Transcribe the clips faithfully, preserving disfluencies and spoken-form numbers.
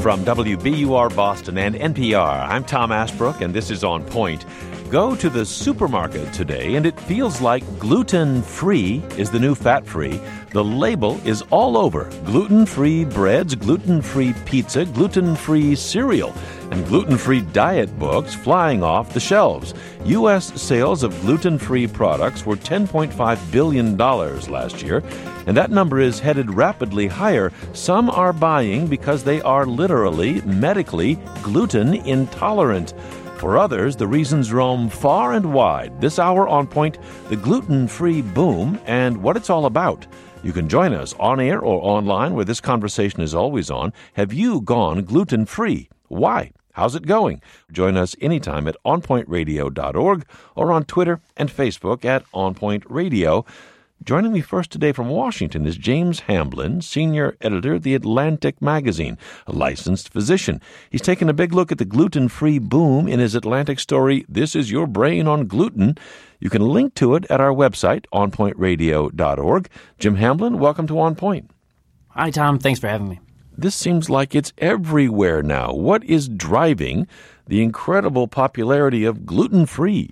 From W B U R Boston and N P R, I'm Tom Ashbrook, and this is On Point. Go to the supermarket today, and it feels like gluten-free is the new fat-free. The label is all over. Gluten-free breads, gluten-free pizza, gluten-free cereal, and gluten-free diet books flying off the shelves. U S sales of gluten-free products were ten point five billion dollars last year, and that number is headed rapidly higher. Some are buying because they are literally, medically, gluten intolerant. For others, the reasons roam far and wide. This hour on Point, the gluten-free boom and what it's all about. You can join us on air or online where this conversation is always on. Have you gone gluten-free? Why? How's it going? Join us anytime at on point radio dot org or on Twitter and Facebook at On Point Radio. Joining me first today from Washington is James Hamblin, senior editor of The Atlantic magazine, a licensed physician. He's taken a big look at the gluten-free boom in his Atlantic story, This Is Your Brain on Gluten. You can link to it at our website, on point radio dot org. Jim Hamblin, welcome to On Point. Hi, Tom. Thanks for having me. This seems like it's everywhere now. What is driving the incredible popularity of gluten-free?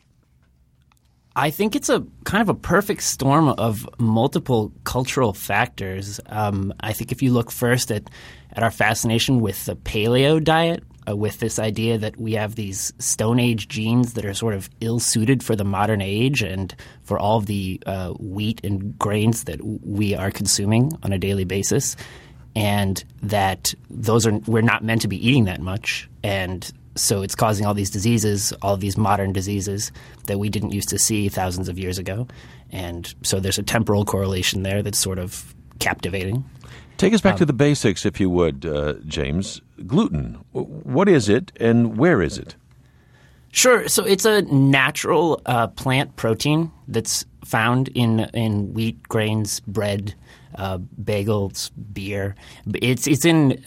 I think it's a kind of a perfect storm of multiple cultural factors. Um, I think if you look first at, at our fascination with the paleo diet, uh, with this idea that we have these Stone Age genes that are sort of ill-suited for the modern age and for all of the uh, wheat and grains that we are consuming on a daily basis, and that those are we're not meant to be eating that much, and so it's causing all these diseases, all of these modern diseases that we didn't used to see thousands of years ago. And so there's a temporal correlation there that's sort of captivating. Take us back um, to the basics, if you would, uh, James. Gluten, what is it and where is it? Sure. So it's a natural uh, plant protein that's found in in wheat, grains, bread, uh, bagels, beer. It's it's in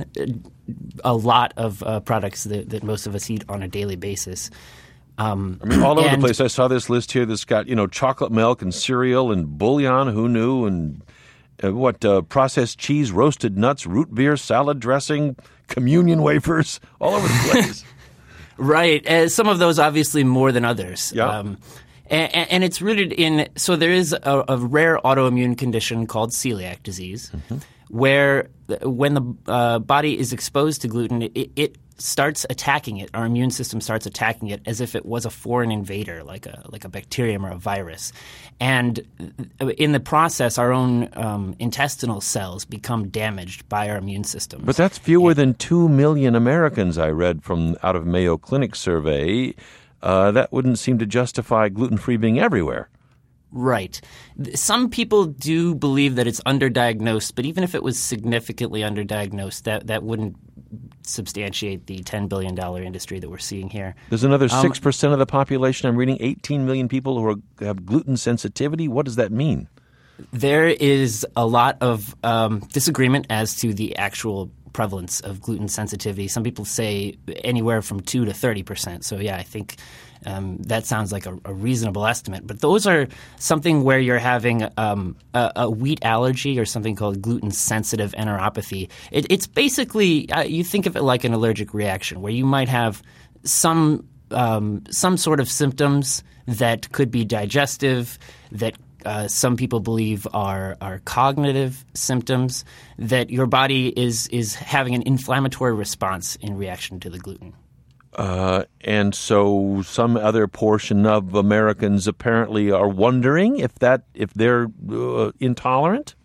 a lot of uh, products that, that most of us eat on a daily basis. Um, I mean, all over and, the place. I saw this list here that's got, you know, chocolate milk and cereal and bouillon, who knew, and uh, what, uh, processed cheese, roasted nuts, root beer, salad dressing, communion wafers, all over the place. Right. Uh, some of those obviously more than others. Yeah. Um, and, and it's rooted in – so there is a, a rare autoimmune condition called celiac disease mm-hmm. where when the uh, body is exposed to gluten, it, it starts attacking it. Our immune system starts attacking it as if it was a foreign invader, like a like a bacterium or a virus. And in the process, our own um, intestinal cells become damaged by our immune system. But that's fewer and, than two million Americans, I read from out of Mayo Clinic survey. Uh, that wouldn't seem to justify gluten-free being everywhere. Right. Some people do believe that it's underdiagnosed, but even if it was significantly underdiagnosed, that, that wouldn't substantiate the ten billion dollars industry that we're seeing here. There's another um, six percent of the population, I'm reading, eighteen million people who are, have gluten sensitivity. What does that mean? There is a lot of um, disagreement as to the actual prevalence of gluten sensitivity. Some people say anywhere from two to thirty percent. So, yeah, I think um, that sounds like a, a reasonable estimate. But those are something where you're having um, a, a wheat allergy or something called gluten-sensitive enteropathy. It, it's basically uh, – you think of it like an allergic reaction where you might have some um, some sort of symptoms that could be digestive, that – Uh, some people believe are are cognitive symptoms, that your body is is having an inflammatory response in reaction to the gluten. Uh, and so some other portion of Americans apparently are wondering if that if they're uh, intolerant?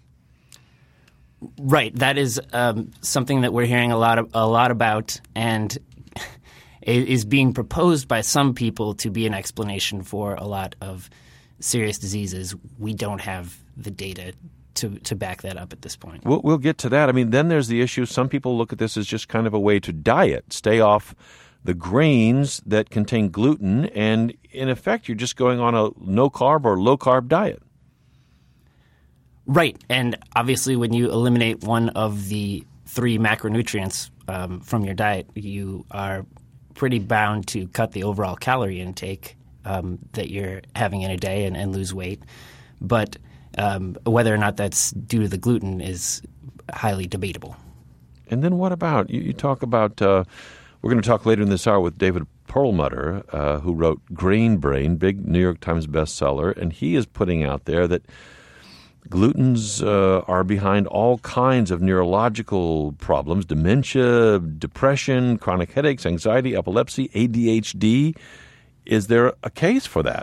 Right. That is um, something that we're hearing a lot of, a lot about, and is being proposed by some people to be an explanation for a lot of serious diseases. We don't have the data to to back that up at this point. We'll, we'll get to that. I mean, then there's the issue. Some people look at this as just kind of a way to diet, stay off the grains that contain gluten, and in effect, you're just going on a no-carb or low-carb diet. Right. And obviously, when you eliminate one of the three macronutrients um, from your diet, you are pretty bound to cut the overall calorie intake Um, that you're having in a day and, and lose weight. But um, whether or not that's due to the gluten is highly debatable. And then what about, you, you talk about, uh, we're going to talk later in this hour with David Perlmutter, uh, who wrote Grain Brain, big New York Times bestseller, and he is putting out there that glutens uh, are behind all kinds of neurological problems, dementia, depression, chronic headaches, anxiety, epilepsy, A D H D. Is there a case for that?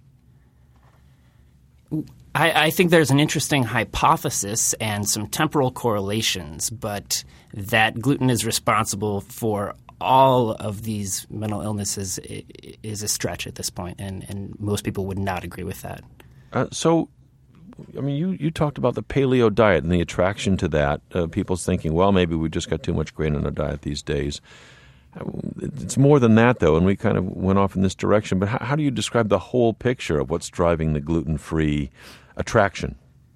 I, I think there's an interesting hypothesis and some temporal correlations, but that gluten is responsible for all of these mental illnesses is a stretch at this point, and, and most people would not agree with that. Uh, so, I mean, you, you talked about the paleo diet and the attraction to that. Uh, people's thinking, well, maybe we just got too much grain in our diet these days. It's more than that, though, and we kind of went off in this direction. But how, how do you describe the whole picture of what's driving the gluten-free attraction?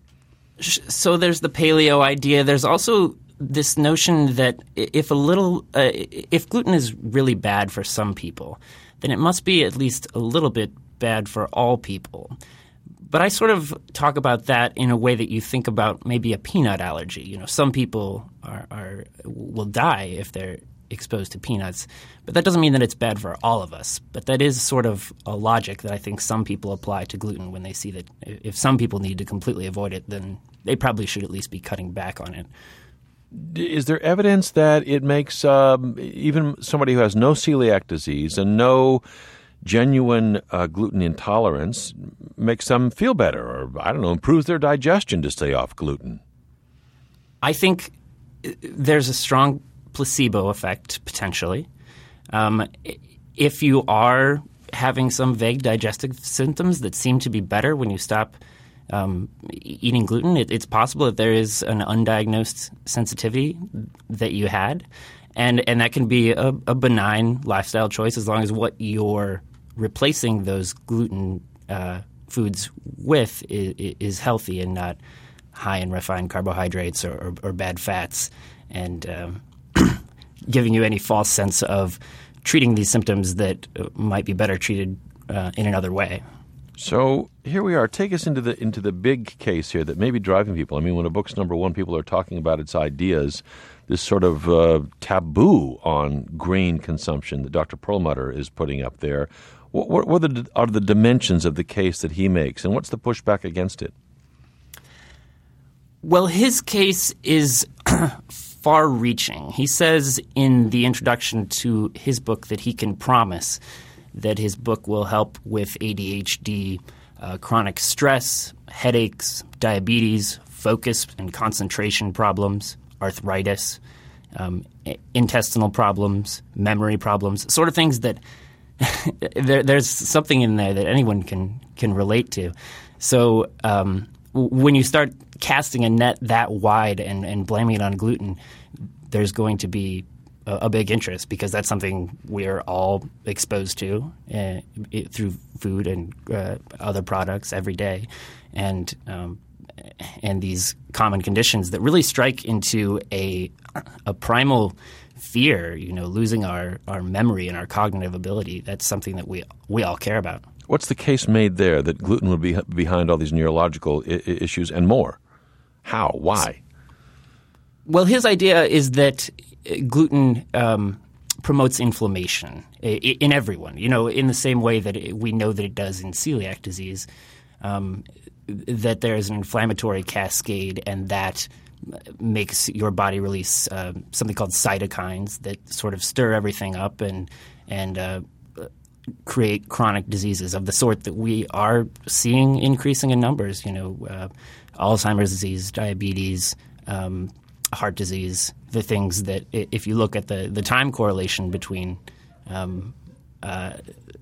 So there's the paleo idea. There's also this notion that if a little, uh, if gluten is really bad for some people, then it must be at least a little bit bad for all people. But I sort of talk about that in a way that you think about maybe a peanut allergy. You know, some people are, are will die if they're exposed to peanuts, but that doesn't mean that it's bad for all of us. But that is sort of a logic that I think some people apply to gluten when they see that if some people need to completely avoid it, then they probably should at least be cutting back on it. Is there evidence that it makes um, even somebody who has no celiac disease and no genuine uh, gluten intolerance makes them feel better, or, I don't know, improves their digestion to stay off gluten? I think there's a strong placebo effect, potentially. Um, if you are having some vague digestive symptoms that seem to be better when you stop um, eating gluten, it, it's possible that there is an undiagnosed sensitivity that you had, and and that can be a, a benign lifestyle choice as long as what you're replacing those gluten uh, foods with is, is healthy and not high in refined carbohydrates or, or, or bad fats, and um, giving you any false sense of treating these symptoms that might be better treated uh, in another way. So here we are. Take us into the into the big case here that may be driving people. I mean, when a book's number one, people are talking about its ideas, this sort of uh, taboo on grain consumption that Doctor Perlmutter is putting up there. What, what, what are, the, are the dimensions of the case that he makes, and what's the pushback against it? Well, his case is far-reaching. He says in the introduction to his book that he can promise that his book will help with A D H D, uh, chronic stress, headaches, diabetes, focus and concentration problems, arthritis, um, intestinal problems, memory problems, sort of things that there, there's something in there that anyone can can relate to. So um, when you start casting a net that wide and, and blaming it on gluten, there's going to be a, a big interest because that's something we're all exposed to uh, it, through food and uh, other products every day, and um, and these common conditions that really strike into a a primal fear, you know, losing our, our memory and our cognitive ability. That's something that we we all care about. What's the case made there that gluten would be behind all these neurological I- issues and more? How? Why? Well, his idea is that gluten um, promotes inflammation in everyone, you know, in the same way that it, we know that it does in celiac disease, um, that there is an inflammatory cascade, and that makes your body release uh, something called cytokines that sort of stir everything up and and uh, create chronic diseases of the sort that we are seeing increasing in numbers. You know, uh, Alzheimer's disease, diabetes, um, heart disease, the things that if you look at the, the time correlation between um, uh,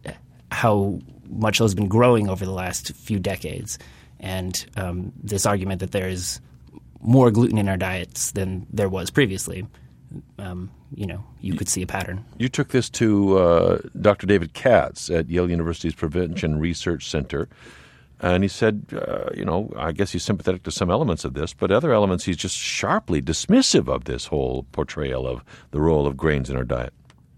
how much has been growing over the last few decades and um, this argument that there is more gluten in our diets than there was previously, um, you know, you could see a pattern. You took this to uh, Doctor David Katz at Yale University's Prevention Research Center, and he said, uh, you know, I guess he's sympathetic to some elements of this, but other elements he's just sharply dismissive of this whole portrayal of the role of grains in our diet.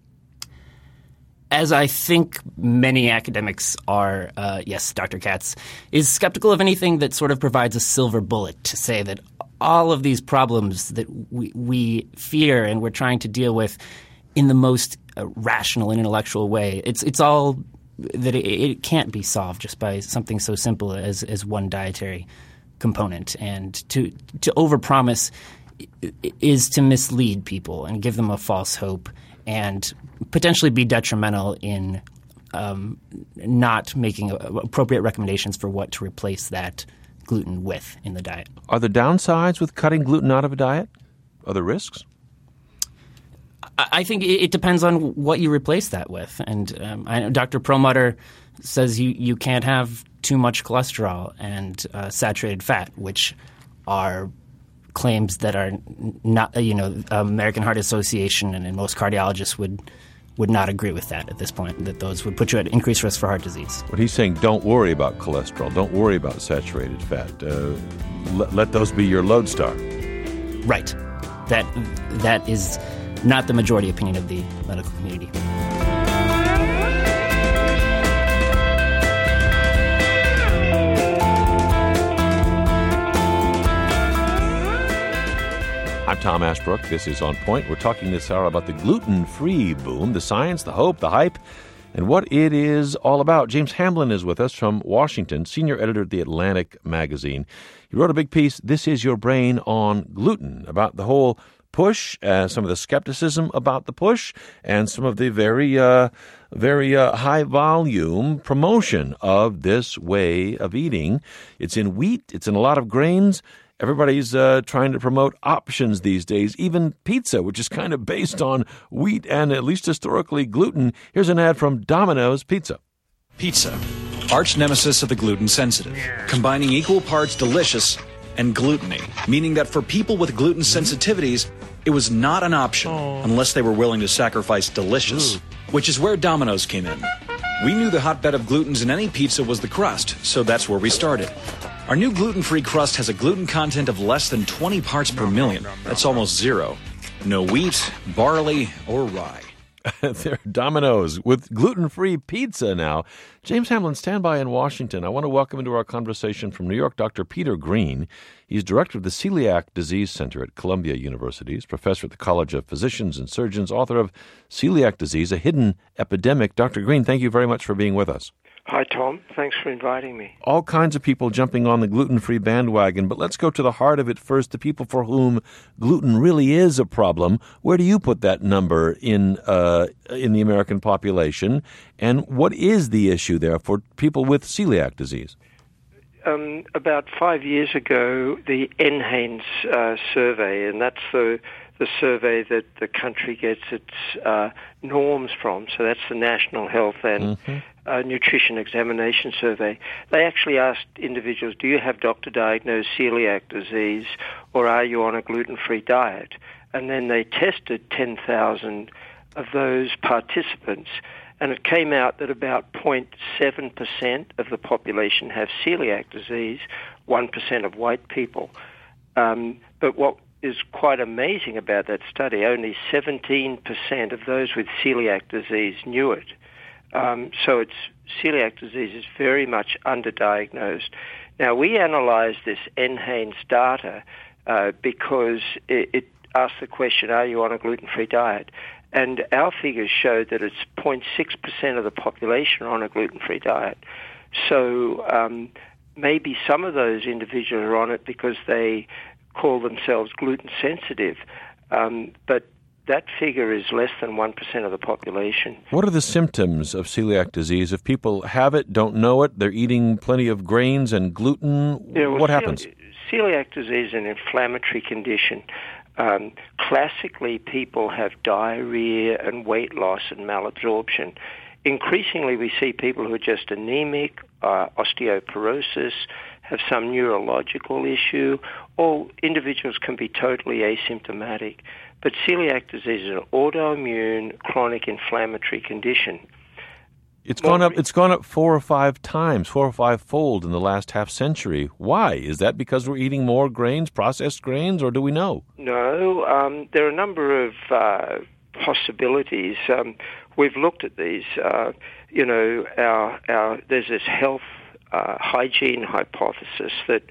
As I think many academics are, uh, yes, Doctor Katz is skeptical of anything that sort of provides a silver bullet to say that all of these problems that we, we fear and we're trying to deal with in the most uh, rational and intellectual way. It's it's all that it, it can't be solved just by something so simple as as one dietary component. And to to overpromise is to mislead people and give them a false hope and potentially be detrimental in um, not making appropriate recommendations for what to replace that gluten with in the diet. Are there downsides with cutting gluten out of a diet? Are there risks? I think it depends on what you replace that with. And um, I know Doctor Perlmutter says you, you can't have too much cholesterol and uh, saturated fat, which are claims that are not, you know, American Heart Association and, and most cardiologists would would not agree with that at this point, that those would put you at increased risk for heart disease. But he's saying don't worry about cholesterol. Don't worry about saturated fat. Uh, let, let those be your lodestar. Right. That That is not the majority opinion of the medical community. I'm Tom Ashbrook. This is On Point. We're talking this hour about the gluten-free boom, the science, the hope, the hype, and what it is all about. James Hamblin is with us from Washington, senior editor at The Atlantic magazine. He wrote a big piece, This Is Your Brain on Gluten, about the whole push, uh, some of the skepticism about the push, and some of the very, uh, very uh, high-volume promotion of this way of eating. It's in wheat. It's in a lot of grains. Everybody's uh, trying to promote options these days, even pizza, which is kind of based on wheat and at least historically gluten. Here's an ad from Domino's Pizza. Pizza, arch nemesis of the gluten sensitive, combining equal parts delicious and gluten-y, meaning that for people with gluten sensitivities, it was not an option unless they were willing to sacrifice delicious, which is where Domino's came in. We knew the hotbed of glutens in any pizza was the crust, so that's where we started. Our new gluten-free crust has a gluten content of less than twenty parts per million. That's almost zero. No wheat, barley, or rye. They're Domino's with gluten-free pizza now. James Hamblin, stand by in Washington. I want to welcome into our conversation from New York, Doctor Peter Green. He's director of the Celiac Disease Center at Columbia University. He's professor at the College of Physicians and Surgeons, author of Celiac Disease, A Hidden Epidemic. Doctor Green, thank you very much for being with us. Hi, Tom. Thanks for inviting me. All kinds of people jumping on the gluten-free bandwagon, but let's go to the heart of it first, the people for whom gluten really is a problem. Where do you put that number in uh, in the American population, and what is the issue there for people with celiac disease? Um, about five years ago, the N HANES uh, survey, and that's the the survey that the country gets its uh, norms from, so that's the National Health and mm-hmm. uh, Nutrition Examination Survey. They actually asked individuals, do you have doctor-diagnosed celiac disease or are you on a gluten-free diet? And then they tested ten thousand of those participants, and it came out that about zero point seven percent of the population have celiac disease, one percent of white people. Um, but what is quite amazing about that study, only seventeen percent of those with celiac disease knew it. Um, so it's celiac disease is very much underdiagnosed. Now, we analyzed this N HANES data uh, because it, it asked the question, are you on a gluten-free diet? And our figures showed that it's zero point six percent of the population are on a gluten-free diet. So um, maybe some of those individuals are on it because they call themselves gluten sensitive, um, but that figure is less than one percent of the population. What are the symptoms of celiac disease? If people have it, don't know it, they're eating plenty of grains and gluten, yeah, well, what happens? Celiac disease is an inflammatory condition. Um, classically, people have diarrhea and weight loss and malabsorption. Increasingly, we see people who are just anemic, uh, osteoporosis, have some neurological issue, or individuals can be totally asymptomatic. But celiac disease is an autoimmune, chronic inflammatory condition. It's gone up. It's gone up four or five times, four or five fold in the last half century. Why? Is that because we're eating more grains, processed grains, or do we know? No, um, there are a number of uh, possibilities. Um, we've looked at these. Uh, you know, our, our there's this health uh, hygiene hypothesis that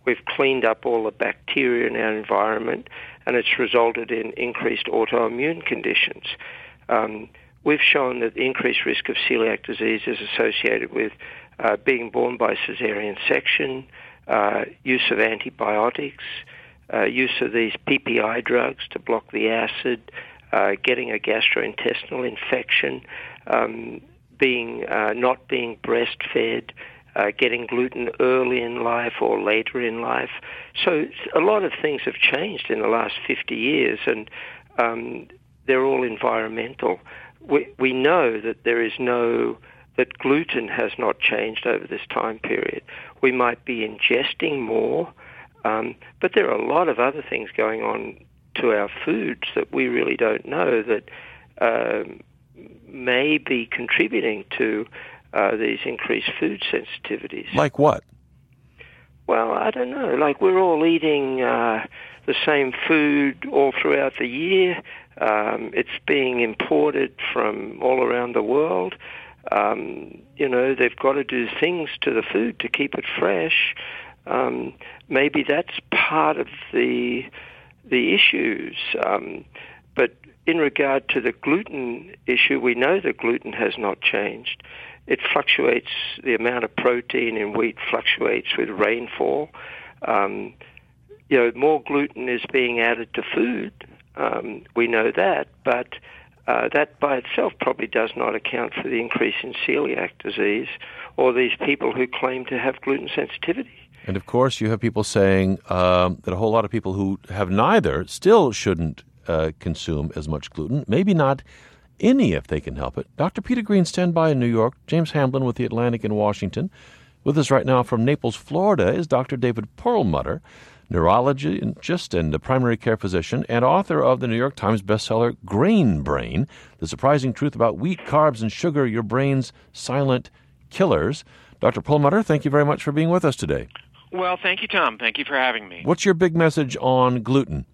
we've cleaned up all the bacteria in our environment, and it's resulted in increased autoimmune conditions. Um, we've shown that the increased risk of celiac disease is associated with uh, being born by cesarean section, uh, use of antibiotics, uh, use of these P P I drugs to block the acid, uh, getting a gastrointestinal infection, um, being uh, not being breastfed, uh, getting gluten early in life or later in life. So a lot of things have changed in the last fifty years, and um, they're all environmental. We, we know that there is no, that gluten has not changed over this time period. We might be ingesting more, um, but there are a lot of other things going on to our foods that we really don't know that um, may be contributing to uh, these increased food sensitivities. Like what? Well, I don't know. Like we're all eating uh, the same food all throughout the year. Um, it's being imported from all around the world. Um, you know, they've got to do things to the food to keep it fresh. Um, maybe that's part of the the issues. Um, but in regard to the gluten issue, we know that gluten has not changed. It fluctuates, the amount of protein in wheat fluctuates with rainfall. Um, you know, more gluten is being added to food. Um, we know that, but uh, that by itself probably does not account for the increase in celiac disease or these people who claim to have gluten sensitivity. And of course, you have people saying um, that a whole lot of people who have neither still shouldn't uh, consume as much gluten, maybe not any if they can help it. Doctor Peter Green, stand by in New York. James Hamblin with The Atlantic in Washington. With us right now from Naples, Florida, is Doctor David Perlmutter, neurologist and a primary care physician, and author of the New York Times bestseller Grain Brain, The Surprising Truth About Wheat, Carbs, and Sugar, Your Brain's Silent Killers. Doctor Perlmutter, thank you very much for being with us today. Well, thank you, Tom. Thank you for having me. What's your big message on gluten?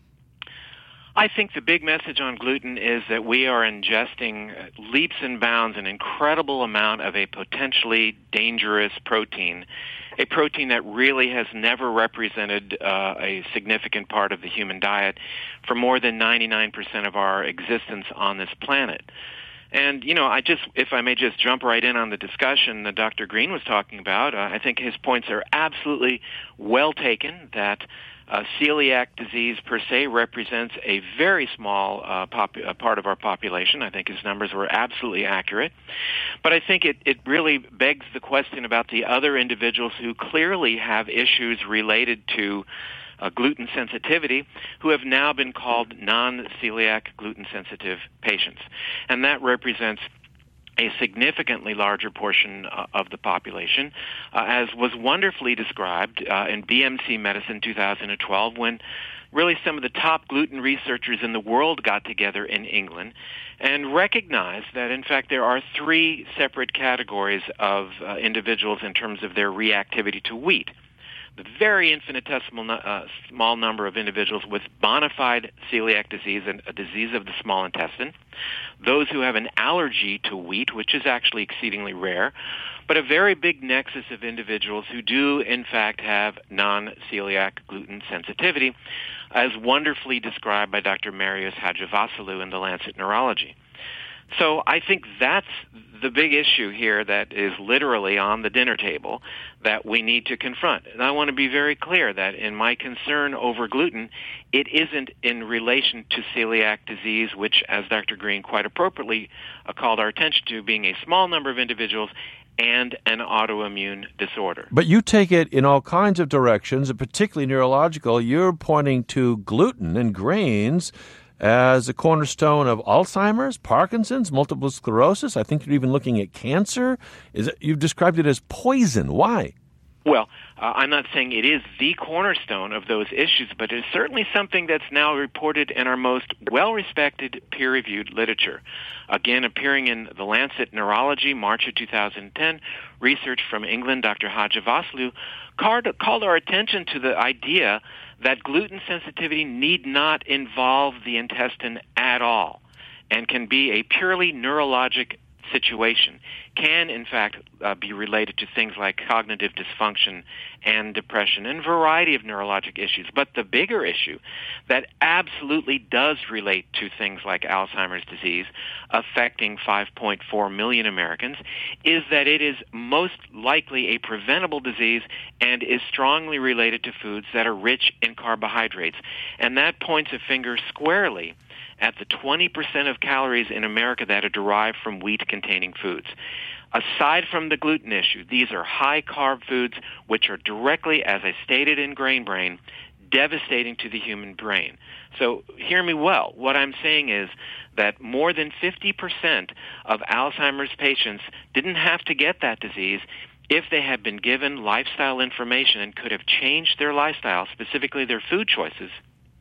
I think the big message on gluten is that we are ingesting leaps and bounds an incredible amount of a potentially dangerous protein, a protein that really has never represented uh, a significant part of the human diet for more than ninety-nine percent of our existence on this planet. And, you know, I just, if I may just jump right in on the discussion that Doctor Green was talking about, uh, I think his points are absolutely well taken, that uh, celiac disease per se represents a very small uh, pop- uh, part of our population. I think his numbers were absolutely accurate. But I think it, it really begs the question about the other individuals who clearly have issues related to Uh, gluten sensitivity, who have now been called non-celiac gluten-sensitive patients. And that represents a significantly larger portion uh, of the population, uh, as was wonderfully described uh, in B M C Medicine two thousand twelve, when really some of the top gluten researchers in the world got together in England and recognized that, in fact, there are three separate categories of uh, individuals in terms of their reactivity to wheat. The very infinitesimal uh, small number of individuals with bona fide celiac disease, and a disease of the small intestine, those who have an allergy to wheat, which is actually exceedingly rare, but a very big nexus of individuals who do, in fact, have non-celiac gluten sensitivity, as wonderfully described by Doctor Marios Hadjivassiliou in The Lancet Neurology. So I think that's the big issue here that is literally on the dinner table that we need to confront. And I want to be very clear that in my concern over gluten, it isn't in relation to celiac disease, which, as Doctor Green quite appropriately uh, called our attention to, being a small number of individuals and an autoimmune disorder. But you take it in all kinds of directions, and particularly neurological. You're pointing to gluten and grains as a cornerstone of Alzheimer's, Parkinson's, multiple sclerosis. I think you're even looking at cancer. Is it, you've described it as poison. Why? Well, uh, I'm not saying it is the cornerstone of those issues, but it is certainly something that's now reported in our most well-respected peer-reviewed literature. Again, appearing in The Lancet Neurology, March of two thousand ten, research from England, Doctor Hadjivassiliou called our attention to the idea that gluten sensitivity need not involve the intestine at all and can be a purely neurologic situation can, in fact, uh, be related to things like cognitive dysfunction and depression and a variety of neurologic issues. But the bigger issue that absolutely does relate to things like Alzheimer's disease, affecting five point four million Americans, is that it is most likely a preventable disease and is strongly related to foods that are rich in carbohydrates. And that points a finger squarely at the twenty percent of calories in America that are derived from wheat-containing foods. Aside from the gluten issue, these are high-carb foods which are directly, as I stated in Grain Brain, devastating to the human brain. So hear me well. What I'm saying is that more than fifty percent of Alzheimer's patients didn't have to get that disease if they had been given lifestyle information and could have changed their lifestyle, specifically their food choices,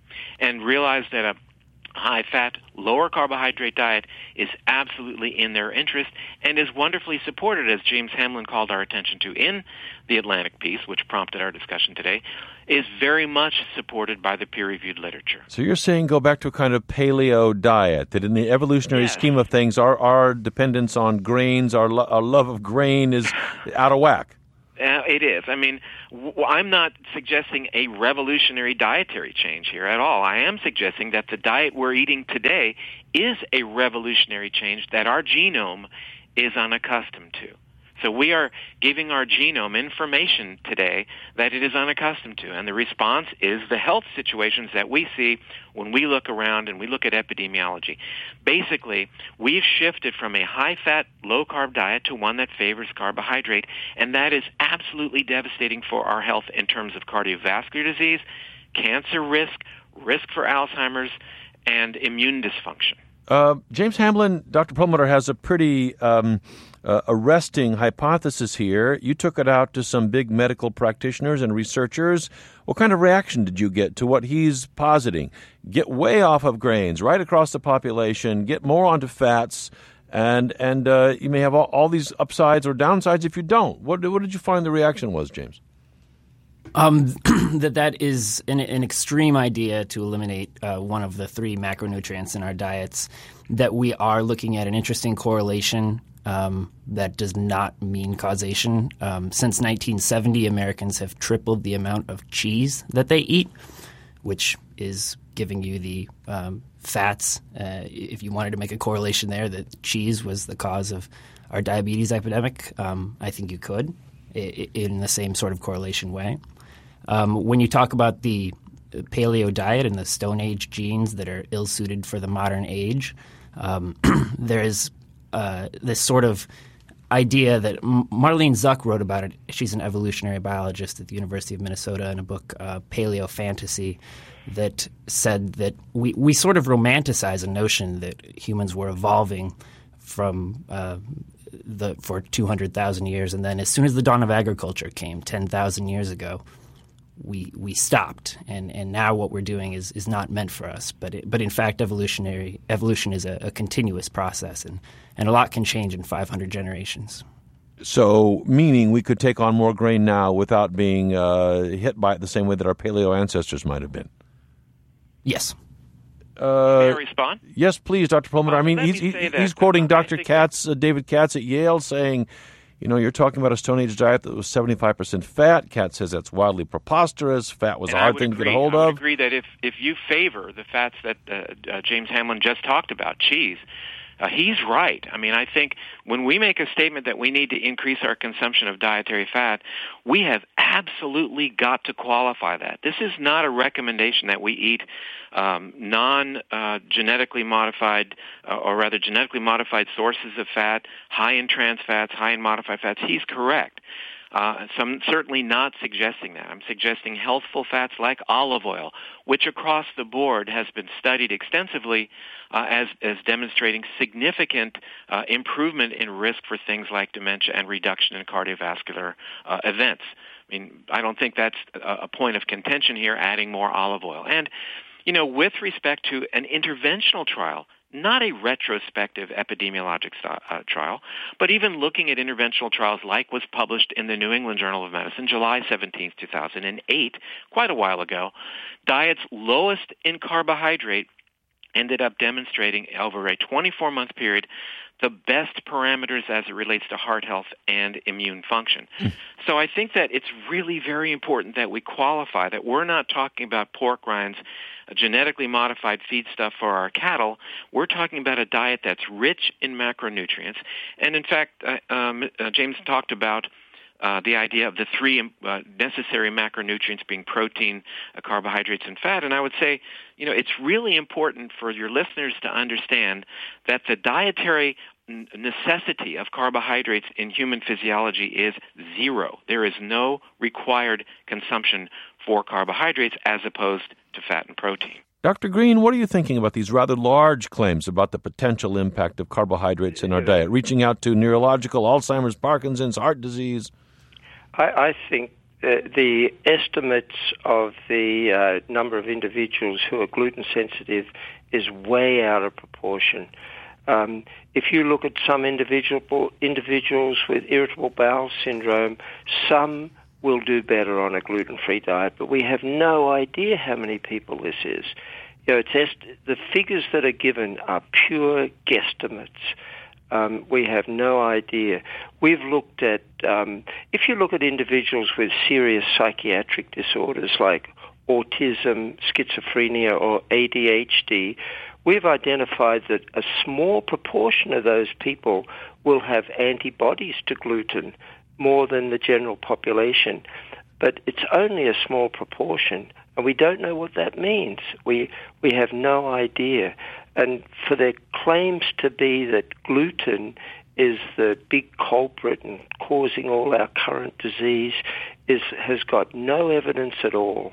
and realized that a high-fat, lower-carbohydrate diet is absolutely in their interest and is wonderfully supported, as James Hamlin called our attention to in the Atlantic piece, which prompted our discussion today, is very much supported by the peer-reviewed literature. So you're saying go back to a kind of paleo diet, that in the evolutionary Yes. scheme of things, our, our dependence on grains, our, lo- our love of grain is out of whack. Uh, it is. I mean, w- I'm not suggesting a revolutionary dietary change here at all. I am suggesting that the diet we're eating today is a revolutionary change that our genome is unaccustomed to. So we are giving our genome information today that it is unaccustomed to, and the response is the health situations that we see when we look around and we look at epidemiology. Basically, we've shifted from a high-fat, low-carb diet to one that favors carbohydrate, and that is absolutely devastating for our health in terms of cardiovascular disease, cancer risk, risk for Alzheimer's, and immune dysfunction. Uh, James Hamlin, Doctor Perlmutter has a pretty um, uh, arresting hypothesis here. You took it out to some big medical practitioners and researchers. What kind of reaction did you get to what he's positing? Get way off of grains, right across the population, get more onto fats, and and uh, you may have all, all these upsides or downsides if you don't. What, what did you find the reaction was, James? Um, that that is an, an extreme idea to eliminate uh, one of the three macronutrients in our diets, that we are looking at an interesting correlation um, that does not mean causation. Um, since nineteen seventy, Americans have tripled the amount of cheese that they eat, which is giving you the um, fats. Uh, if you wanted to make a correlation there that cheese was the cause of our diabetes epidemic, um, I think you could I- in the same sort of correlation way. Um, when you talk about the paleo diet and the Stone Age genes that are ill-suited for the modern age, um, there is uh, this sort of idea that Marlene Zuck wrote about it. She's an evolutionary biologist at the University of Minnesota in a book, uh, Paleo Fantasy, that said that we, we sort of romanticize a notion that humans were evolving from uh, the for two hundred thousand years, and then as soon as the dawn of agriculture came ten thousand years ago, we we stopped, and, and now what we're doing is, is not meant for us. But it, but in fact, evolutionary evolution is a, a continuous process, and, and a lot can change in five hundred generations. So, meaning we could take on more grain now without being uh, hit by it the same way that our paleo ancestors might have been. Yes. Uh, May I respond? Yes, please, Doctor Perlmutter. Well, I mean, let he's, me he, say that, he's quoting uh, I Doctor think Katz, uh, David Katz at Yale, saying, you know, you're talking about a Stone Age diet that was seventy-five percent fat. Katz says that's wildly preposterous. Fat was And a I hard would thing agree, to get a hold I would of. agree that if, if you favor the fats that uh, uh, James Hamlin just talked about, cheese, Uh, he's right. I mean, I think when we make a statement that we need to increase our consumption of dietary fat, we have absolutely got to qualify that. This is not a recommendation that we eat um, non-genetically uh, modified, uh, or rather genetically modified sources of fat, high in trans fats, high in modified fats. He's correct. Uh, so I'm certainly not suggesting that. I'm suggesting healthful fats like olive oil, which across the board has been studied extensively uh, as, as demonstrating significant uh, improvement in risk for things like dementia and reduction in cardiovascular uh, events. I mean, I don't think that's a, a point of contention here, adding more olive oil. And, you know, with respect to an interventional trial, not a retrospective epidemiologic uh, trial, but even looking at interventional trials like was published in the New England Journal of Medicine, July seventeenth, two thousand eight, quite a while ago, diets lowest in carbohydrate ended up demonstrating over a twenty-four month period the best parameters as it relates to heart health and immune function. Mm. So I think that it's really very important that we qualify that we're not talking about pork rinds, a genetically modified feedstuff for our cattle. We're talking about a diet that's rich in macronutrients. And in fact, uh, um, uh, James talked about Uh, the idea of the three uh, necessary macronutrients being protein, uh, carbohydrates, and fat. And I would say, you know, it's really important for your listeners to understand that the dietary n- necessity of carbohydrates in human physiology is zero. There is no required consumption for carbohydrates as opposed to fat and protein. Doctor Green, what are you thinking about these rather large claims about the potential impact of carbohydrates in our diet, reaching out to neurological, Alzheimer's, Parkinson's, heart disease? I, I think uh, the estimates of the uh, number of individuals who are gluten sensitive is way out of proportion. Um, if you look at some individual individuals with irritable bowel syndrome, some will do better on a gluten-free diet, but we have no idea how many people this is. You know, it's est- the figures that are given are pure guesstimates. Um, we have no idea. We've looked at, um, if you look at individuals with serious psychiatric disorders like autism, schizophrenia, or A D H D, we've identified that a small proportion of those people will have antibodies to gluten, more than the general population. But it's only a small proportion, and we don't know what that means. We we have no idea. And for their claims to be that gluten is the big culprit and causing all our current disease is has got no evidence at all.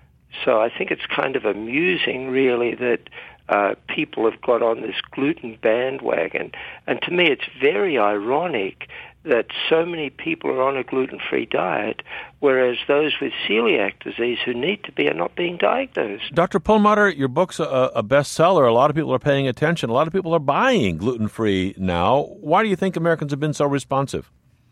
So I think it's kind of amusing, really, that uh, people have got on this gluten bandwagon. And to me, it's very ironic that so many people are on a gluten-free diet, whereas those with celiac disease who need to be are not being diagnosed. Doctor Perlmutter, your book's a, a bestseller. A lot of people are paying attention. A lot of people are buying gluten-free now. Why do you think Americans have been so responsive?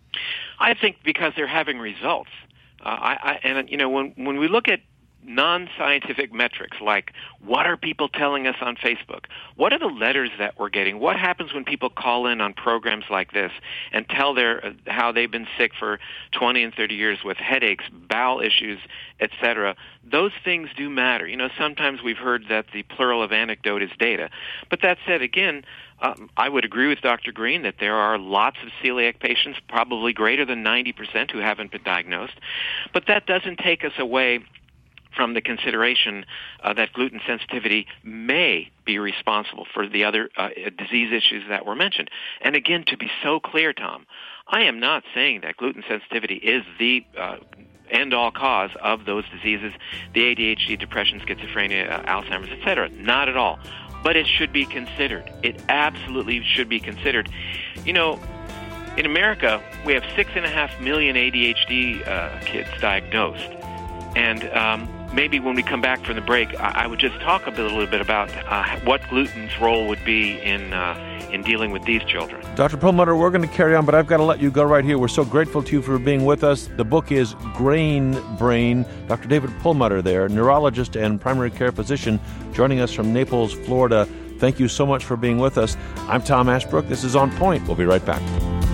I think because they're having results. Uh, I, I, and, you know, when, when we look at non-scientific metrics like what are people telling us on Facebook? What are the letters that we're getting? What happens when people call in on programs like this and tell their uh, how they've been sick for twenty and thirty years with headaches, bowel issues, et cetera? Those things do matter. You know, sometimes we've heard that the plural of anecdote is data. But that said, again, um, I would agree with Doctor Green that there are lots of celiac patients, probably greater than ninety percent, who haven't been diagnosed. But that doesn't take us away from the consideration uh, that gluten sensitivity may be responsible for the other uh, disease issues that were mentioned. And again, to be so clear, Tom, I am not saying that gluten sensitivity is the uh, end-all cause of those diseases, the A D H D, depression, schizophrenia, uh, Alzheimer's, et cetera. Not at all. But it should be considered. It absolutely should be considered. You know, in America, we have six and a half million A D H D uh, kids diagnosed. And um, maybe when we come back from the break, I, I would just talk a, bit, a little bit about uh, what gluten's role would be in uh, in dealing with these children. Doctor Perlmutter, we're going to carry on, but I've got to let you go right here. We're so grateful to you for being with us. The book is Grain Brain. Doctor David Perlmutter there, neurologist and primary care physician, joining us from Naples, Florida. Thank you so much for being with us. I'm Tom Ashbrook. This is On Point. We'll be right back.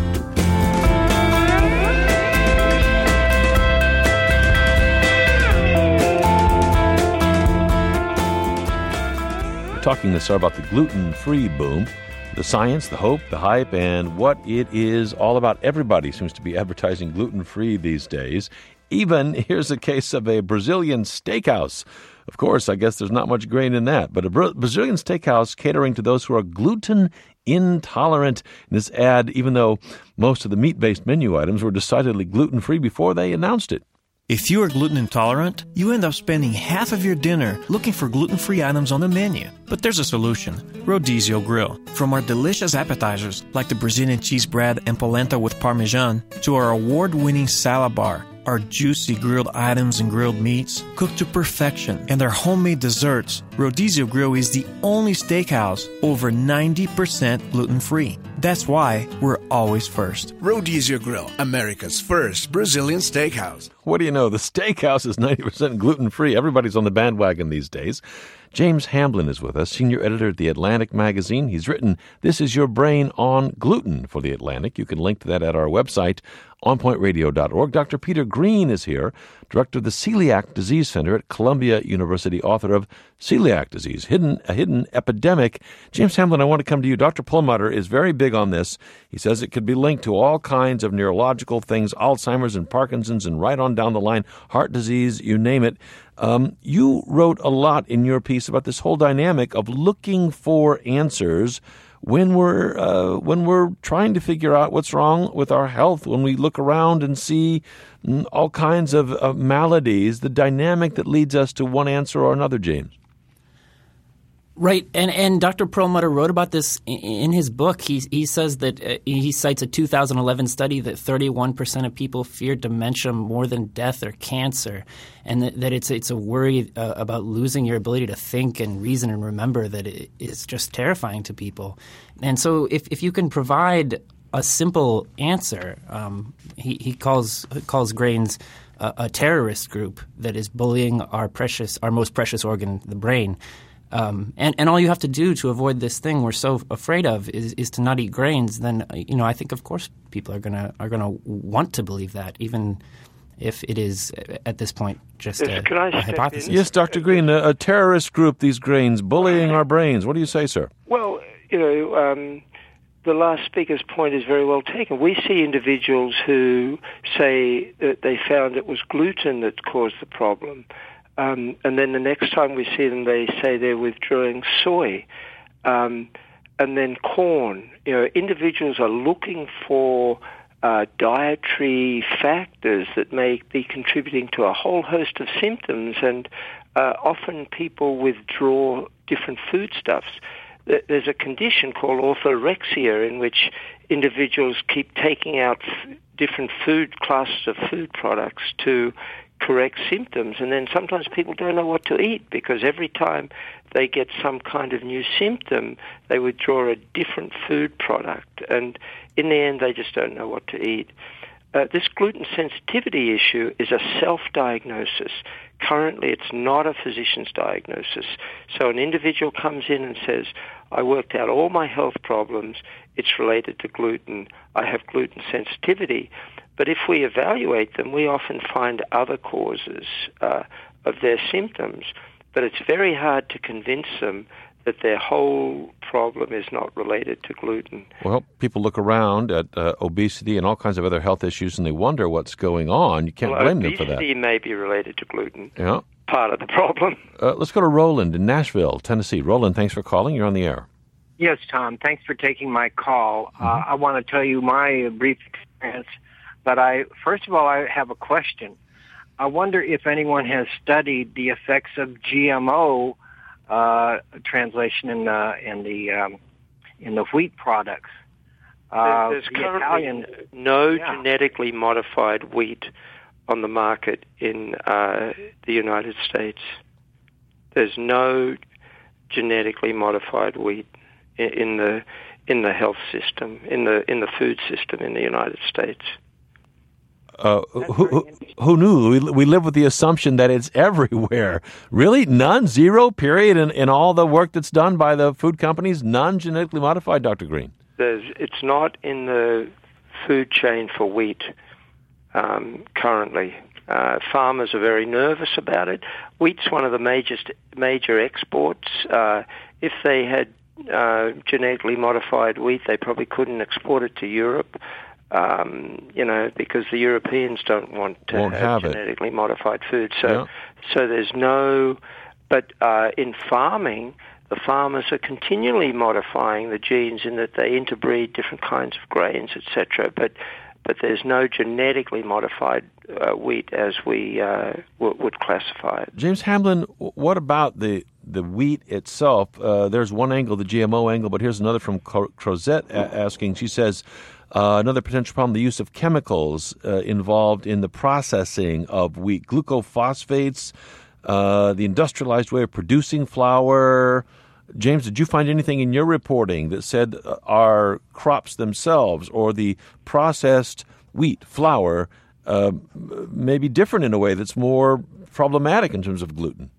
Talking this hour about the gluten-free boom, the science, the hope, the hype, and what it is all about. Everybody seems to be advertising gluten-free these days. Even, here's a case of a Brazilian steakhouse. Of course, I guess there's not much grain in that, but a Bra- Brazilian steakhouse catering to those who are gluten intolerant. In this ad, even though most of the meat-based menu items were decidedly gluten-free before they announced it. If you are gluten intolerant, you end up spending half of your dinner looking for gluten-free items on the menu. But there's a solution. Rodizio Grill. From our delicious appetizers, like the Brazilian cheese bread and polenta with Parmesan, to our award-winning salad bar, our juicy grilled items and grilled meats, cooked to perfection, and our homemade desserts, Rodizio Grill is the only steakhouse over ninety percent gluten-free. That's why we're always first. Rodizio Grill, America's first Brazilian steakhouse. What do you know? The steakhouse is ninety percent gluten-free. Everybody's on the bandwagon these days. James Hamblin is with us, senior editor at The Atlantic magazine. He's written This Is Your Brain on Gluten for The Atlantic. You can link to that at our website, on point radio dot org. Doctor Peter Green is here, director of the Celiac Disease Center at Columbia University, author of Celiac Disease, Hidden a Hidden Epidemic. James Hamblin, I want to come to you. Doctor Perlmutter is very big on this. He says it could be linked to all kinds of neurological things, Alzheimer's and Parkinson's, and right on down the line, heart disease, you name it. Um, you wrote a lot in your piece about this whole dynamic of looking for answers when we're uh, when we're trying to figure out what's wrong with our health, when we look around and see all kinds of, of maladies, the dynamic that leads us to one answer or another, James. Right, and and Doctor Perlmutter wrote about this in his book. He he says that uh, he cites a two thousand eleven study that thirty-one percent of people fear dementia more than death or cancer, and that, that it's it's a worry uh, about losing your ability to think and reason and remember that it is just terrifying to people. And so, if if you can provide a simple answer, um, he he calls calls grains a, a terrorist group that is bullying our precious our most precious organ, the brain. Um, and, and all you have to do to avoid this thing we're so afraid of is, is to not eat grains. Then, you know, I think of course people are gonna are gonna want to believe that, even if it is at this point just yes, a, a hypothesis. In? Yes, Doctor Green, a, a terrorist group, these grains, bullying our brains. What do you say, sir? Well, you know, um, the last speaker's point is very well taken. We see individuals who say that they found it was gluten that caused the problem. Um, and then the next time we see them, they say they're withdrawing soy, um, and then corn. You know, individuals are looking for uh, dietary factors that may be contributing to a whole host of symptoms, and uh, often people withdraw different foodstuffs. There's a condition called orthorexia in which individuals keep taking out f- different food classes of food products to correct symptoms, and then sometimes people don't know what to eat because every time they get some kind of new symptom, they withdraw a different food product, and in the end they just don't know what to eat. Uh, this gluten sensitivity issue is a self-diagnosis. Currently, it's not a physician's diagnosis. So an individual comes in and says, I worked out all my health problems, it's related to gluten, I have gluten sensitivity. But if we evaluate them, we often find other causes uh, of their symptoms. But it's very hard to convince them that their whole problem is not related to gluten. Well, people look around at uh, obesity and all kinds of other health issues, and they wonder what's going on. You can't well, blame them for that. Obesity may be related to gluten. Yeah. Part of the problem. Uh, let's go to Roland in Nashville, Tennessee. Roland, thanks for calling. You're on the air. Yes, Tom. Thanks for taking my call. Mm-hmm. Uh, I want to tell you my brief experience. But I, first of all, I have a question. I wonder if anyone has studied the effects of G M O uh, translation in the in the um, in the wheat products. Uh, There's the currently Italian, no yeah. genetically modified wheat on the market in uh, the United States. There's no genetically modified wheat in, in the in the health system, in the in the food system in the United States. Uh, who, who, who knew? We, we live with the assumption that it's everywhere. Really? None? Zero? Period? In, in all the work that's done by the food companies? None genetically modified, Doctor Green? There's, it's not in the food chain for wheat um, currently. Uh, farmers are very nervous about it. Wheat's one of the major, major exports. Uh, if they had uh, genetically modified wheat, they probably couldn't export it to Europe. Um, you know, because the Europeans don't want to Won't have, have genetically it. modified food. So, yeah. so there's no. But uh, in farming, the farmers are continually modifying the genes in that they interbreed different kinds of grains, et cetera. But but there's no genetically modified uh, wheat as we uh, w- would classify it. James Hamblin, what about the the wheat itself? Uh, there's one angle, the G M O angle, but here's another from Crozette a- asking. She says. Uh, another potential problem, the use of chemicals uh, involved in the processing of wheat, glucophosphates, uh, the industrialized way of producing flour. James, did you find anything in your reporting that said uh, our crops themselves or the processed wheat, flour, uh, may be different in a way that's more problematic in terms of gluten?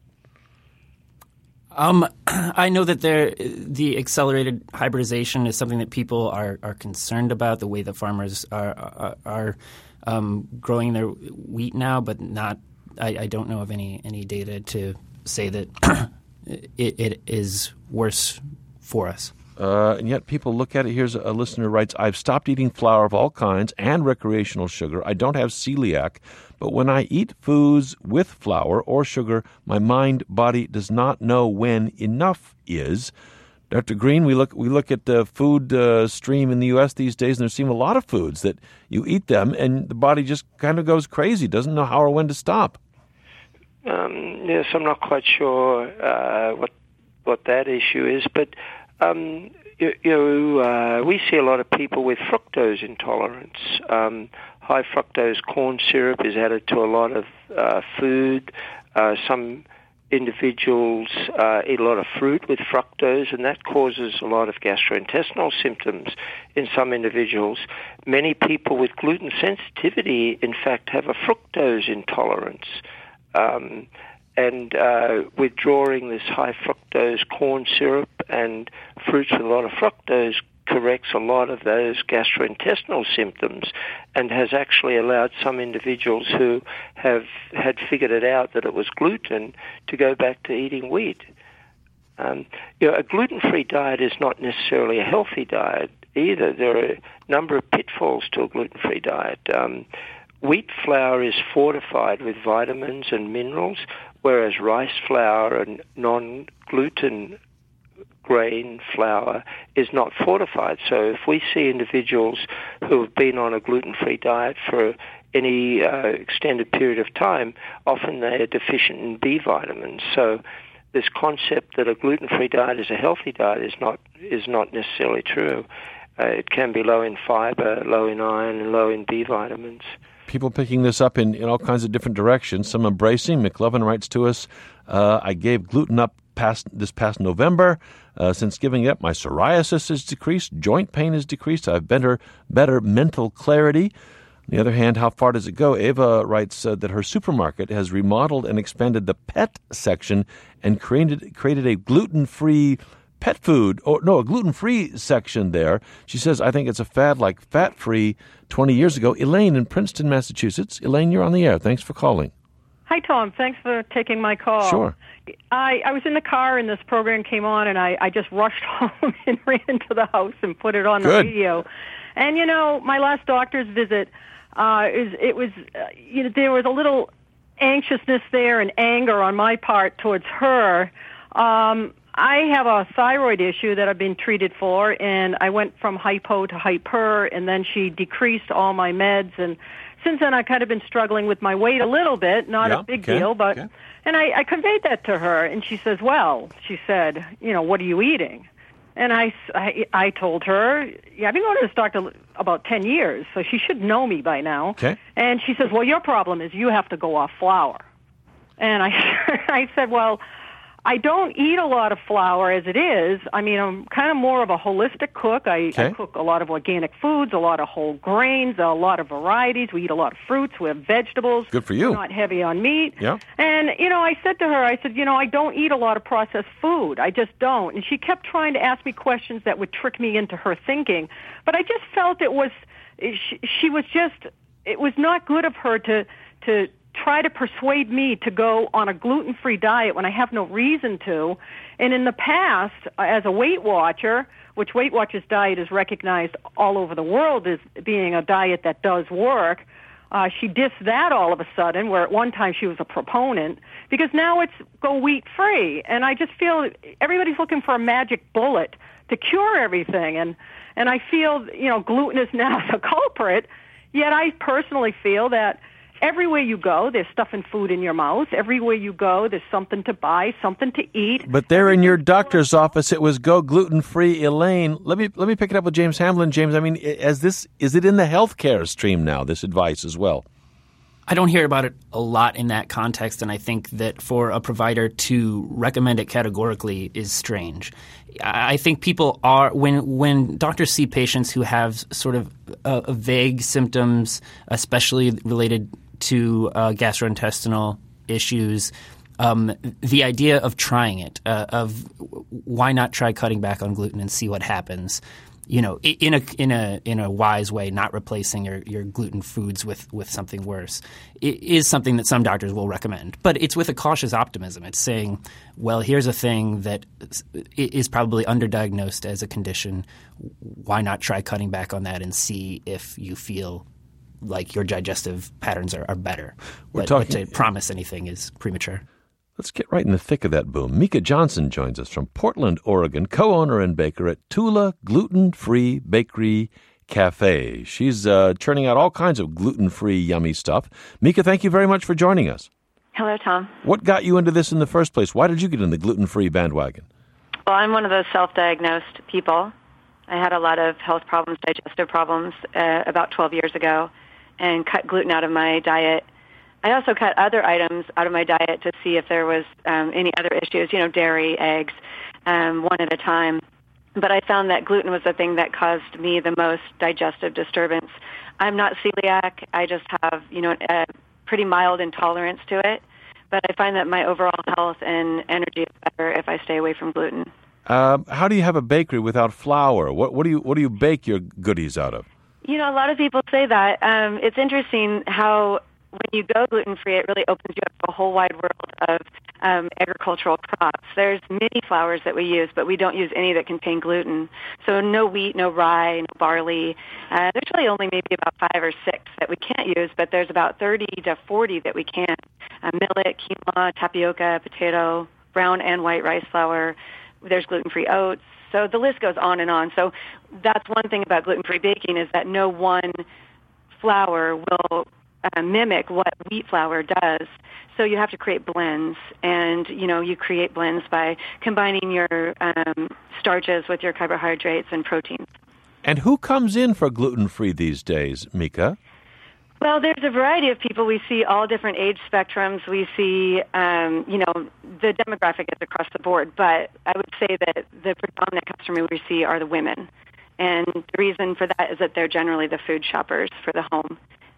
Um, I know that there, the accelerated hybridization is something that people are, are concerned about, the way that farmers are, are, are um, growing their wheat now, but not. I, I don't know of any, any data to say that it, it is worse for us. Uh, and yet people look at it. Here's a listener who writes, I've stopped eating flour of all kinds and recreational sugar. I don't have celiac, but when I eat foods with flour or sugar, my mind, body does not know when enough is. Doctor Green, we look we look at the food uh, stream in the U S these days, and there seem a lot of foods that you eat them, and the body just kind of goes crazy, doesn't know how or when to stop. Um, yes, I'm not quite sure uh, what what that issue is, but um, you, you know, uh, we see a lot of people with fructose intolerance. Um, high fructose corn syrup is added to a lot of uh, food. Uh, some individuals uh, eat a lot of fruit with fructose, and that causes a lot of gastrointestinal symptoms in some individuals. Many people with gluten sensitivity, in fact, have a fructose intolerance. Um, and uh, withdrawing this high fructose corn syrup and fruits with a lot of fructose corrects a lot of those gastrointestinal symptoms and has actually allowed some individuals who have had figured it out that it was gluten to go back to eating wheat. Um, you know, a gluten-free diet is not necessarily a healthy diet either. There are a number of pitfalls to a gluten-free diet. Um, Wheat flour is fortified with vitamins and minerals, whereas rice flour and non-gluten grain flour is not fortified. So if we see individuals who have been on a gluten-free diet for any uh, extended period of time, often they are deficient in B vitamins. So this concept that a gluten-free diet is a healthy diet is not is not necessarily true. Uh, it can be low in fiber, low in iron, and low in B vitamins. People picking this up in, in all kinds of different directions. Some embracing. McLovin writes to us, uh, I gave gluten up past this past November. Uh, since giving it up, my psoriasis has decreased, joint pain has decreased, I have better, better mental clarity. On the other hand, how far does it go? Ava writes uh, that her supermarket has remodeled and expanded the pet section and created created a gluten-free pet food, or no, a gluten-free section there. She says, I think it's a fad like fat-free twenty years ago. Elaine in Princeton, Massachusetts. Elaine, you're on the air. Thanks for calling. Hi, Tom. Thanks for taking my call. Sure. I, I was in the car and this program came on, and I, I just rushed home and ran into the house and put it on Good. the radio. And, you know, my last doctor's visit, uh, is it was, uh, you know, there was a little anxiousness there and anger on my part towards her. Um, I have a thyroid issue that I've been treated for, and I went from hypo to hyper, and then she decreased all my meds, and since then I've kind of been struggling with my weight a little bit, not yeah, a big okay, deal, but, okay. and I, I conveyed that to her, and she says, well, she said, you know, what are you eating? And I, I, I told her, yeah, I've been going to this doctor about ten years, so she should know me by now. Okay. And she says, well, your problem is you have to go off flour. And I, I said, well, I don't eat a lot of flour as it is. I mean, I'm kind of more of a holistic cook. I, okay. I cook a lot of organic foods, a lot of whole grains, a lot of varieties. We eat a lot of fruits. We have vegetables. Good for you. We're not heavy on meat. Yeah. And, you know, I said to her, I said, you know, I don't eat a lot of processed food. I just don't. And she kept trying to ask me questions that would trick me into her thinking. But I just felt it was, she, she was just, it was not good of her to, to, try to persuade me to go on a gluten-free diet when I have no reason to. And in the past, as a Weight Watcher, which Weight Watchers diet is recognized all over the world as being a diet that does work, uh, she dissed that all of a sudden, where at one time she was a proponent, because now it's go wheat-free. And I just feel everybody's looking for a magic bullet to cure everything. And, and I feel, you know, gluten is now the culprit, yet I personally feel that everywhere you go, there's stuff and food in your mouth. Everywhere you go, there's something to buy, something to eat. But there in your doctor's office, it was go gluten-free. Elaine, let me let me pick it up with James Hamlin. James, I mean, as this is it in the healthcare stream now? This advice as well. I don't hear about it a lot in that context, and I think that for a provider to recommend it categorically is strange. I think people are when when doctors see patients who have sort of uh, vague symptoms, especially related to uh, gastrointestinal issues. Um, the idea of trying it, uh, of why not try cutting back on gluten and see what happens. You know, in a in a in a wise way, not replacing your, your gluten foods with, with something worse, it is something that some doctors will recommend. But it's with a cautious optimism. It's saying, well, here's a thing that is probably underdiagnosed as a condition. Why not try cutting back on that and see if you feel like your digestive patterns are, are better? We're but, talking, but to promise anything is premature. Let's get right in the thick of that boom. Mika Johnson joins us from Portland, Oregon, co-owner and baker at Tula Gluten-Free Bakery Cafe. She's uh, churning out all kinds of gluten-free yummy stuff. Mika, thank you very much for joining us. Hello, Tom. What got you into this in the first place? Why did you get in the gluten-free bandwagon? Well, I'm one of those self-diagnosed people. I had a lot of health problems, digestive problems, uh, about twelve years ago, and cut gluten out of my diet. I also cut other items out of my diet to see if there was um, any other issues, you know, dairy, eggs, um, one at a time. But I found that gluten was the thing that caused me the most digestive disturbance. I'm not celiac. I just have, you know, a pretty mild intolerance to it. But I find that my overall health and energy is better if I stay away from gluten. Um, how do you have a bakery without flour? What, what do you what do you bake your goodies out of? You know, a lot of people say that. Um, it's interesting how when you go gluten-free, it really opens you up to a whole wide world of um, agricultural crops. There's many flours that we use, but we don't use any that contain gluten. So no wheat, no rye, no barley. Uh, there's really only maybe about five or six that we can't use, but there's about thirty to forty that we can. Uh, millet, quinoa, tapioca, potato, brown and white rice flour. There's gluten-free oats. So the list goes on and on. So that's one thing about gluten-free baking is that no one flour will Uh, mimic what wheat flour does. So you have to create blends, and you know you create blends by combining your um, starches with your carbohydrates and proteins. And who comes in for gluten-free these days, Mika? Well, there's a variety of people. We see all different age spectrums. We see, um, you know, the demographic is across the board, but I would say that the predominant customer we see are the women. And the reason for that is that they're generally the food shoppers for the home.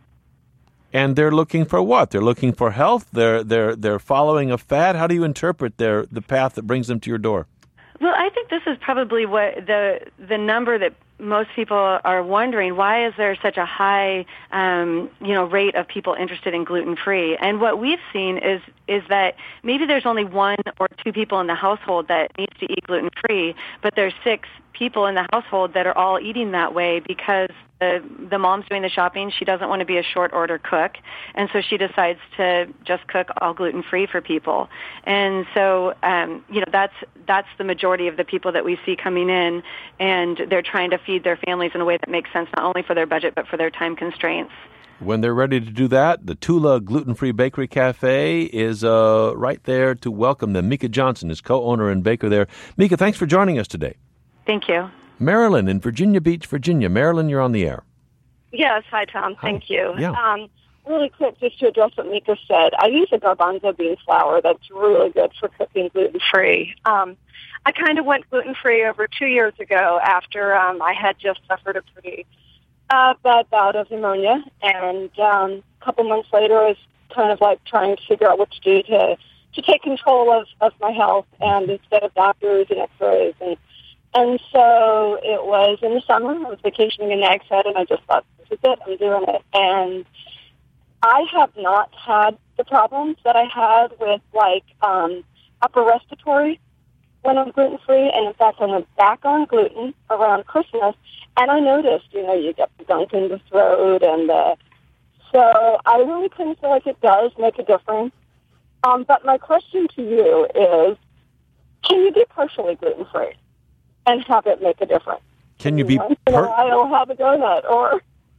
And they're looking for what? They're looking for health? They're they're they're following a fad? How do you interpret their the path that brings them to your door? Well, I think this is probably what the the number that most people are wondering. Why is there such a high, um, you know, rate of people interested in gluten-free? And what we've seen is is that maybe there's only one or two people in the household that needs to eat gluten-free, but there's six people in the household that are all eating that way because the, the mom's doing the shopping. She doesn't want to be a short order cook, and so she decides to just cook all gluten-free for people. And so, um, you know, that's that's the majority of the people that we see coming in, and they're trying to feed their families in a way that makes sense not only for their budget but for their time constraints. When they're ready to do that, the Tula Gluten-Free Bakery Cafe is uh, right there to welcome them. Mika Johnson is co-owner and baker there. Mika, thanks for joining us today. Thank you. Marilyn in Virginia Beach, Virginia. Marilyn, you're on the air. Yes. Hi, Tom. Hi. Thank you. Yeah. Um, really quick, just to address what Mika said, I use a garbanzo bean flour that's really good for cooking gluten-free. Um, I kind of went gluten-free over two years ago after um, I had just suffered a pretty uh, bad bout of pneumonia. And um, a couple months later, I was kind of like trying to figure out what to do to, to take control of, of my health. And instead of doctors and x-rays and And so it was in the summer. I was vacationing in Nags Head, and I just thought, this is it. I'm doing it. And I have not had the problems that I had with, like, um, upper respiratory when I'm gluten-free. And, in fact, I went back on gluten around Christmas, and I noticed, you know, you get the gunk in the throat. And uh, so I really kind of feel like it does make a difference. Um, but my question to you is, can you be partially gluten-free and have it make a difference? Can you be Once in a while have a donut or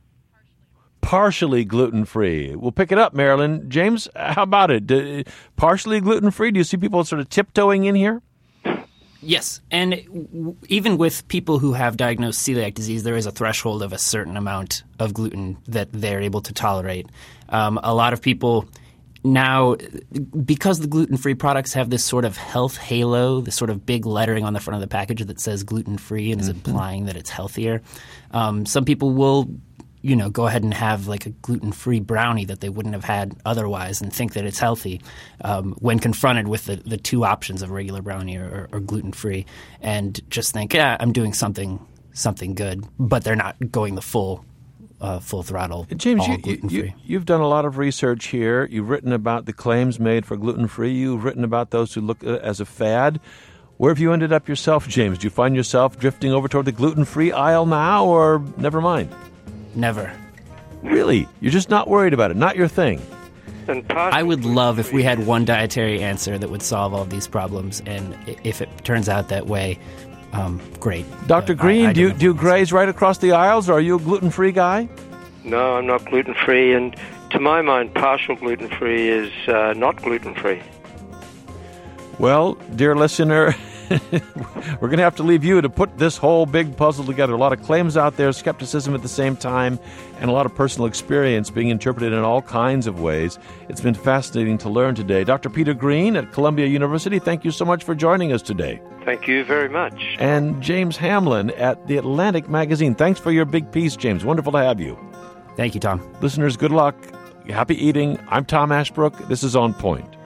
partially gluten-free? We'll pick it up, Marilyn. James, how about it? Do, partially gluten-free? Do you see people sort of tiptoeing in here? Yes, and w- even with people who have diagnosed celiac disease, there is a threshold of a certain amount of gluten that they're able to tolerate. Um, a lot of people now, because the gluten-free products have this sort of health halo, this sort of big lettering on the front of the package that says gluten-free and is mm-hmm. implying that it's healthier, um, some people will – you know, go ahead and have like a gluten-free brownie that they wouldn't have had otherwise and think that it's healthy um, when confronted with the, the two options of regular brownie or, or gluten-free, and just think, yeah, I'm doing something something good, but they're not going the full uh, full throttle. James, all you, gluten-free. You, you've done a lot of research here. You've written about the claims made for gluten-free. You've written about those who look at it as a fad. Where have you ended up yourself, James? Do you find yourself drifting over toward the gluten-free aisle now, or never mind? Never. Really? You're just not worried about it? Not your thing? I would love if we had one dietary answer that would solve all these problems, and if it turns out that way, um, great. Doctor Uh, Green, I, I do you, do you graze right across the aisles, or are you a gluten-free guy? No, I'm not gluten-free, and to my mind, partial gluten-free is uh, not gluten-free. Well, dear listener, we're going to have to leave you to put this whole big puzzle together. A lot of claims out there, skepticism at the same time, and a lot of personal experience being interpreted in all kinds of ways. It's been fascinating to learn today. Doctor Peter Green at Columbia University, thank you so much for joining us today. Thank you very much. And James Hamlin at The Atlantic Magazine. Thanks for your big piece, James. Wonderful to have you. Thank you, Tom. Listeners, good luck. Happy eating. I'm Tom Ashbrook. This is On Point.